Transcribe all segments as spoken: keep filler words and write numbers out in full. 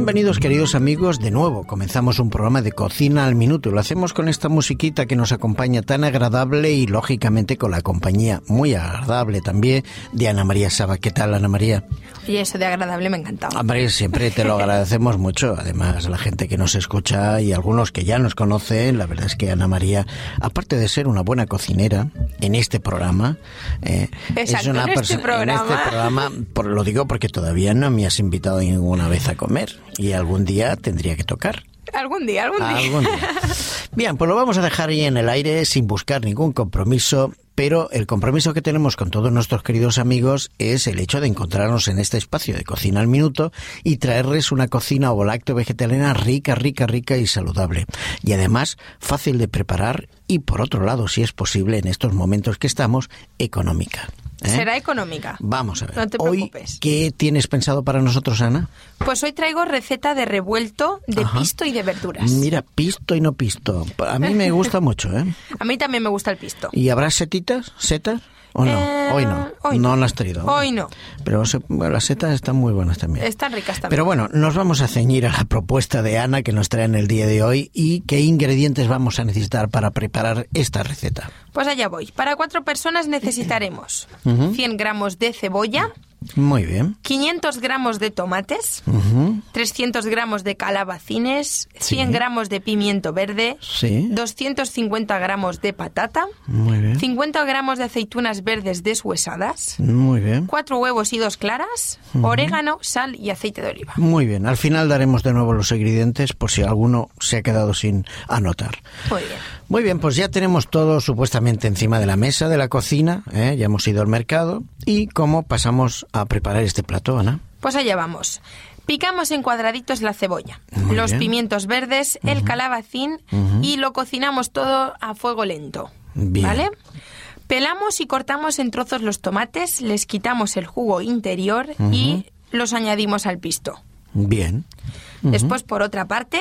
Bienvenidos, queridos amigos, de nuevo. Comenzamos un programa de Cocina al Minuto. Lo hacemos con esta musiquita que nos acompaña tan agradable y, lógicamente, con la compañía muy agradable también de Ana María Saba. ¿Qué tal, Ana María? Y eso de agradable me ha encantado. Hombre, siempre te lo agradecemos mucho. Además, la gente que nos escucha y algunos que ya nos conocen, la verdad es que Ana María, aparte de ser una buena cocinera en este programa, eh, Exacto, es una en este persona programa. en este programa, por, lo digo porque todavía no me has invitado ninguna vez a comer y algún día tendría que tocar. Algún día, algún día. Algún día. Bien, pues lo vamos a dejar ahí en el aire sin buscar ningún compromiso, pero el compromiso que tenemos con todos nuestros queridos amigos es el hecho de encontrarnos en este espacio de Cocina al Minuto y traerles una cocina o lácteo vegetariana rica, rica, rica y saludable. Y además fácil de preparar y, por otro lado, si es posible en estos momentos que estamos, económica. ¿Eh? Será económica. Vamos a ver. No te Hoy, preocupes. ¿qué tienes pensado para nosotros, Ana? Pues hoy traigo receta de revuelto de Ajá. pisto y de verduras. Mira, pisto y no pisto. A mí me gusta mucho, ¿eh? A mí también me gusta el pisto. ¿Y habrá setitas? ¿Setas? ¿O no? Eh, hoy no. hoy no no. las has traído. Hoy no. Pero se- bueno, las setas están muy buenas también. Están ricas también. Pero bueno, nos vamos a ceñir a la propuesta de Ana que nos trae en el día de hoy y qué ingredientes vamos a necesitar para preparar esta receta. Pues allá voy. Para cuatro personas necesitaremos Ujú. cien gramos de cebolla, Muy bien. quinientos gramos de tomates, Ujú. trescientos gramos de calabacines, cien Sí. gramos de pimiento verde, Sí. doscientos cincuenta gramos de patata, Muy bien. cincuenta gramos de aceitunas verdes deshuesadas, Muy bien. cuatro huevos y dos claras, orégano, sal y aceite de oliva. Muy bien. Al final daremos de nuevo los ingredientes por si alguno se ha quedado sin anotar. Muy bien. Muy bien, pues ya tenemos todo supuestamente encima de la mesa de la cocina, ¿eh? Ya hemos ido al mercado. ¿Y cómo pasamos a preparar este plato, Ana? Pues allá vamos. Picamos en cuadraditos la cebolla, Muy los bien. pimientos verdes, el calabacín y lo cocinamos todo a fuego lento. Bien. ¿Vale? Pelamos y cortamos en trozos los tomates, les quitamos el jugo interior y los añadimos al pisto. Bien. Después, por otra parte,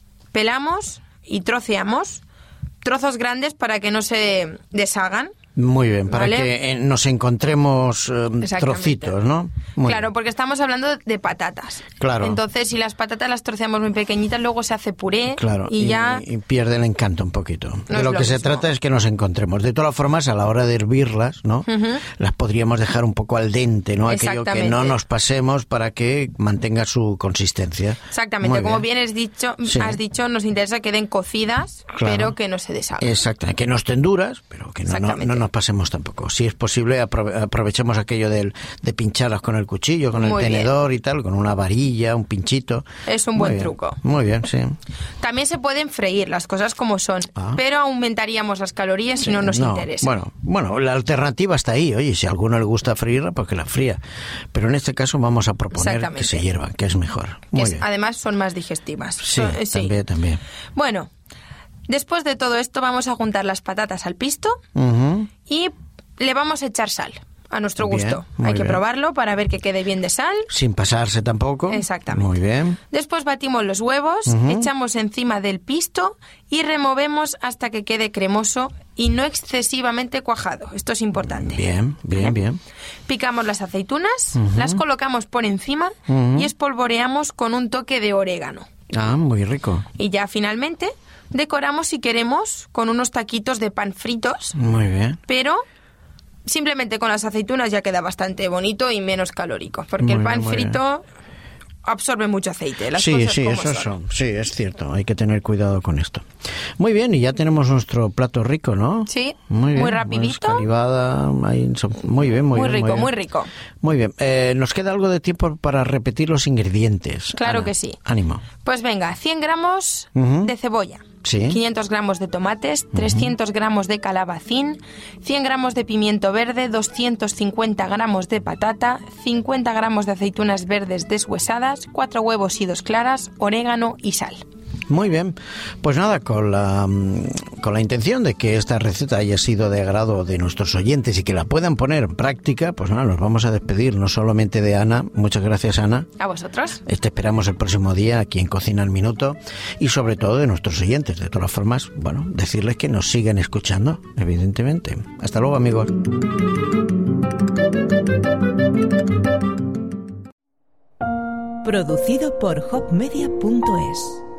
pelamos y troceamos trozos grandes para que no se deshagan. Muy bien, para ¿Vale? que eh, nos encontremos eh, Exactamente. trocitos, ¿no? Muy Claro, bien. porque estamos hablando de patatas. Claro. Entonces, si las patatas las troceamos muy pequeñitas, luego se hace puré Claro, y, ya... y pierde el encanto un poquito. de es lo lo que se mismo. trata es que nos encontremos. De todas formas, a la hora de hervirlas, ¿no? Las podríamos dejar un poco al dente, ¿no? Aquello que Exactamente. no nos pasemos para que mantenga su consistencia. Exactamente, Muy como bien has dicho, Sí. has dicho, nos interesa que queden cocidas, Claro. pero que no se deshagan. Exactamente, que no estén duras, pero que no, no, Exactamente. no nos pasemos tampoco. Si es posible, aprove- aprovechemos aquello del, de pincharlas con el cuchillo, con el Muy bien. tenedor y tal, con una varilla, un pinchito. Es un Muy buen bien. truco. Muy bien, sí. También se pueden freír las cosas como son, Ah. pero aumentaríamos las calorías si no nos No, interesa. Bueno, bueno, la alternativa está ahí. Oye, si a alguno le gusta freírla, pues que la fría. Pero en este caso vamos a proponer que Exactamente. se hiervan, que es mejor. Que Muy es- bien. además son más digestivas. Sí, Son- eh, también, también. Bueno, después de todo esto vamos a juntar las patatas al pisto Ujú. y le vamos a echar sal a nuestro Bien, gusto. muy Hay que bien. probarlo para ver que quede bien de sal. Sin pasarse tampoco. Exactamente. Muy bien. Después batimos los huevos, echamos encima del pisto y removemos hasta que quede cremoso y no excesivamente cuajado. Esto es importante. Bien, bien, ¿Vale? bien. Picamos las aceitunas, las colocamos por encima y espolvoreamos con un toque de orégano. Ah, muy rico. Y ya finalmente decoramos, si queremos, con unos taquitos de pan fritos, Muy bien. pero simplemente con las aceitunas ya queda bastante bonito y menos calórico, porque Muy el bien, pan muy frito absorbe mucho aceite. Las Sí, cosas sí, como eso son. son. Sí, es cierto. Hay que tener cuidado con esto. Muy bien, y ya tenemos nuestro plato rico, ¿no? Sí, muy, bien, muy rapidito. escalivada, ahí en so- muy bien, muy, Muy bien. rico, bien. muy rico. Muy bien. Eh, nos queda algo de tiempo para repetir los ingredientes. Claro Ana, que sí. Ánimo. Pues venga, cien gramos Ujú. de cebolla, Sí. quinientos gramos de tomates, trescientos gramos de calabacín, cien gramos de pimiento verde, doscientos cincuenta gramos de patata, cincuenta gramos de aceitunas verdes deshuesadas, cuatro huevos y dos claras, orégano y sal. Muy bien, pues nada, con la, mm, con la intención de que esta receta haya sido de agrado de nuestros oyentes y que la puedan poner en práctica, pues nada, nos vamos a despedir no solamente de Ana, muchas gracias Ana, ¿A vosotros? te esperamos el próximo día aquí en Cocina al Minuto y sobre todo de nuestros oyentes, de todas formas, bueno, decirles que nos sigan escuchando, evidentemente. Hasta luego, amigos. Producido por hopmedia punto es.